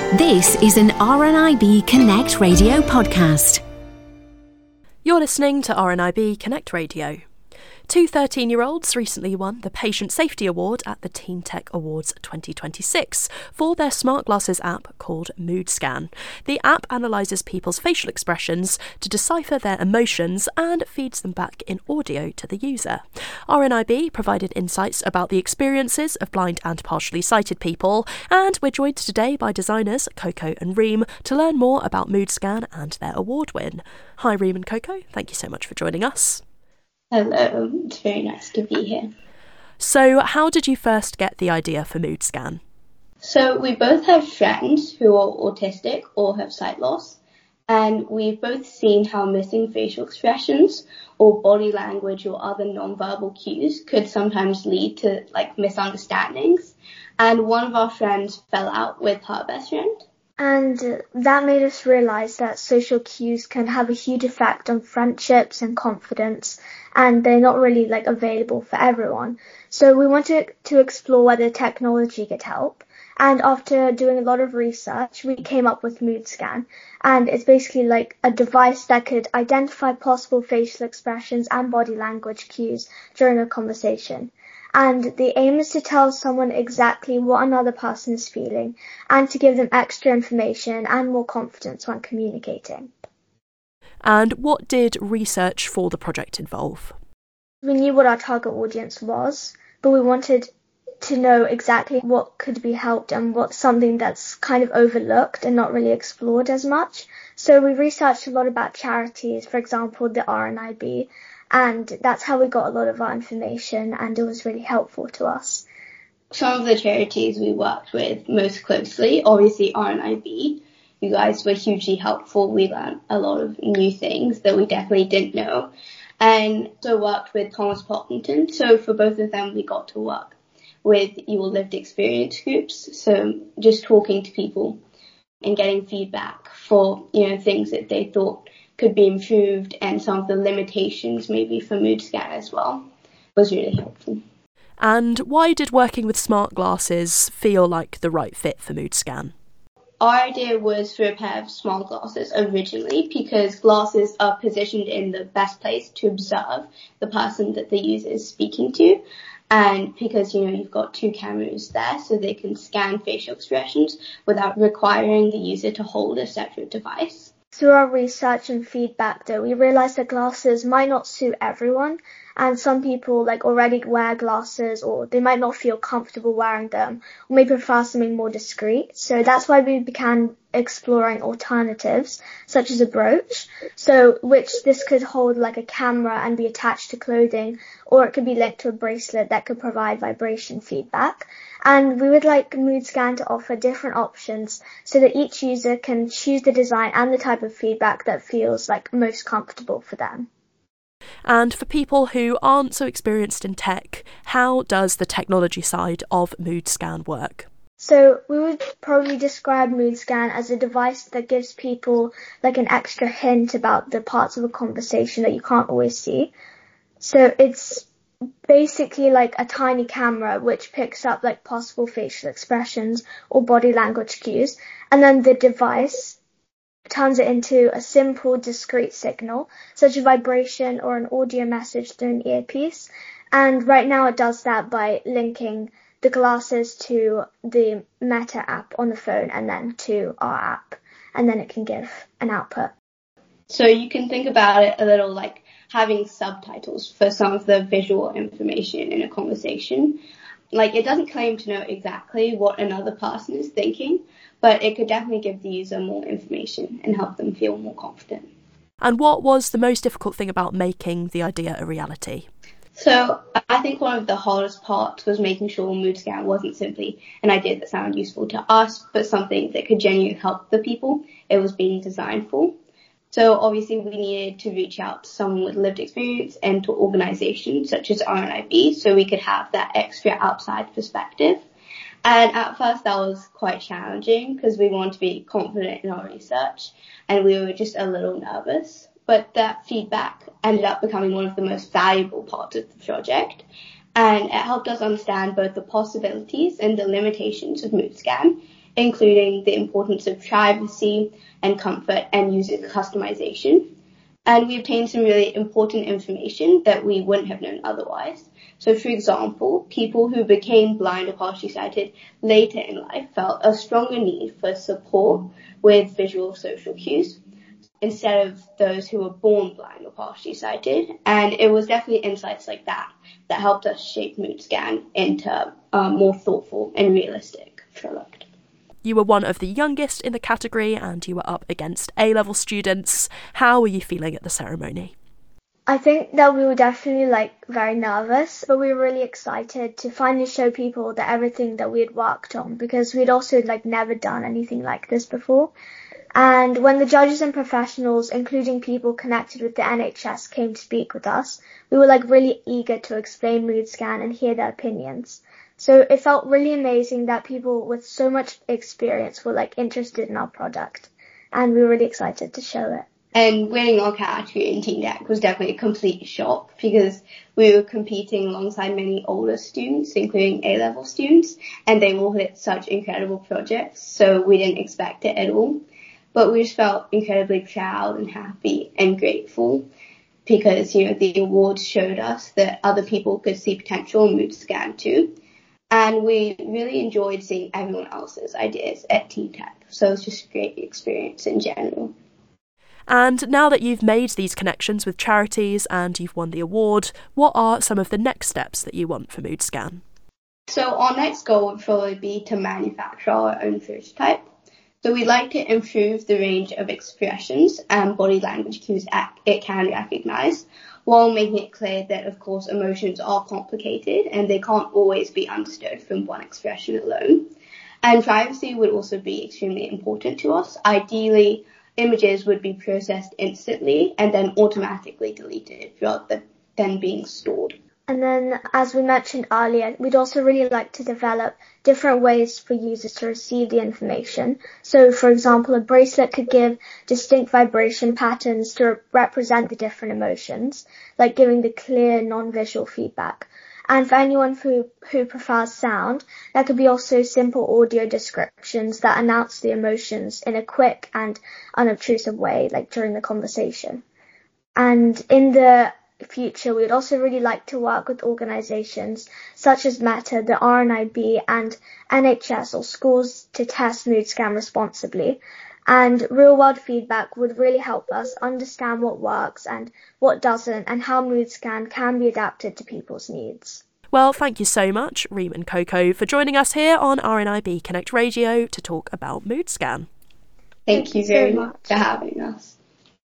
This is an RNIB Connect Radio podcast. You're listening to RNIB Connect Radio. Two 13-year-olds recently won the Patient Safety Award at the Teen Tech Awards 2026 for their smart glasses app called MoodScan. The app analyses people's facial expressions to decipher their emotions and feeds them back in audio to the user. RNIB provided insights about the experiences of blind and partially sighted people, and we're joined today by designers Coco and Reem to learn more about MoodScan and their award win. Hi Reem and Coco, thank you so much for joining us. Hello, it's very nice to be here. So, how did you first get the idea for MoodScan? So, we both have friends who are autistic or have sight loss, and we've both seen how missing facial expressions or body language or other non-verbal cues could sometimes lead to misunderstandings. And one of our friends fell out with her best friend. And that made us realise that social cues can have a huge effect on friendships and confidence, and they're not really available for everyone. So we wanted to explore whether technology could help. And after doing a lot of research, we came up with MoodScan. And it's basically a device that could identify possible facial expressions and body language cues during a conversation. And the aim is to tell someone exactly what another person is feeling and to give them extra information and more confidence when communicating. And what did research for the project involve? We knew what our target audience was, but we wanted to know exactly what could be helped and what's something that's kind of overlooked and not really explored as much. So we researched a lot about charities, for example, the RNIB, and that's how we got a lot of our information, and it was really helpful to us. Some of the charities we worked with most closely, obviously RNIB. You guys were hugely helpful. We learned a lot of new things that we definitely didn't know. And so worked with Thomas Pocklington. So for both of them, we got to work with your lived experience groups. So just talking to people and getting feedback for, things that they thought could be improved, and some of the limitations maybe for MoodScan as well was really helpful. And why did working with smart glasses feel like the right fit for MoodScan? Our idea was for a pair of smart glasses originally because glasses are positioned in the best place to observe the person that the user is speaking to. And because, you've got two cameras there so they can scan facial expressions without requiring the user to hold a separate device. Through our research and feedback, though, we realised that glasses might not suit everyone, and some people already wear glasses, or they might not feel comfortable wearing them, or may prefer something more discreet. So that's why we began exploring alternatives, such as a brooch, which this could hold a camera and be attached to clothing, or it could be linked to a bracelet that could provide vibration feedback. And we would like MoodScan to offer different options so that each user can choose the design and the type of feedback that feels most comfortable for them. And for people who aren't so experienced in tech, how does the technology side of MoodScan work? So we would probably describe MoodScan as a device that gives people an extra hint about the parts of a conversation that you can't always see. So it's basically a tiny camera which picks up possible facial expressions or body language cues, and then the device turns it into a simple discrete signal such as vibration or an audio message through an earpiece. And right now it does that by linking the glasses to the Meta app on the phone and then to our app, and then it can give an output. So you can think about it a little like having subtitles for some of the visual information in a conversation. It doesn't claim to know exactly what another person is thinking, but it could definitely give the user more information and help them feel more confident. And what was the most difficult thing about making the idea a reality? So I think one of the hardest parts was making sure MoodScan wasn't simply an idea that sounded useful to us, but something that could genuinely help the people it was being designed for. So obviously we needed to reach out to someone with lived experience and to organizations such as RNIB so we could have that extra outside perspective. And at first that was quite challenging because we wanted to be confident in our research and we were just a little nervous. But that feedback ended up becoming one of the most valuable parts of the project. And it helped us understand both the possibilities and the limitations of MoodScan including the importance of privacy and comfort and user customization. And we obtained some really important information that we wouldn't have known otherwise. So, for example, people who became blind or partially sighted later in life felt a stronger need for support with visual social cues instead of those who were born blind or partially sighted. And it was definitely insights like that that helped us shape MoodScan into a more thoughtful and realistic product. You were one of the youngest in the category and you were up against A-level students. How were you feeling at the ceremony? I think that we were definitely very nervous, but we were really excited to finally show people that everything that we had worked on, because we'd also never done anything like this before. And when the judges and professionals, including people connected with the NHS, came to speak with us, we were really eager to explain MoodScan and hear their opinions. So it felt really amazing that people with so much experience were interested in our product, and we were really excited to show it. And winning our category in Teen Tech was definitely a complete shock because we were competing alongside many older students, including A-level students, and they all had such incredible projects, so we didn't expect it at all. But we just felt incredibly proud and happy and grateful because, the awards showed us that other people could see potential in MoodScan too. And we really enjoyed seeing everyone else's ideas at Teen Tech. So it was just a great experience in general. And now that you've made these connections with charities and you've won the award, what are some of the next steps that you want for MoodScan? So our next goal would probably be to manufacture our own prototype. So we'd like to improve the range of expressions and body language cues it can recognise, while making it clear that, of course, emotions are complicated and they can't always be understood from one expression alone. And privacy would also be extremely important to us. Ideally, images would be processed instantly and then automatically deleted rather than being stored. And then, as we mentioned earlier, we'd also really like to develop different ways for users to receive the information. So, for example, a bracelet could give distinct vibration patterns to represent the different emotions, like giving the clear non-visual feedback. And for anyone who prefers sound, there could be also simple audio descriptions that announce the emotions in a quick and unobtrusive way, during the conversation. And in the future, we would also really like to work with organisations such as Meta, the RNIB and NHS or schools to test MoodScan responsibly. And real-world feedback would really help us understand what works and what doesn't, and how MoodScan can be adapted to people's needs. Well, thank you so much, Reem and Coco, for joining us here on RNIB Connect Radio to talk about MoodScan. Thank you very much for having us.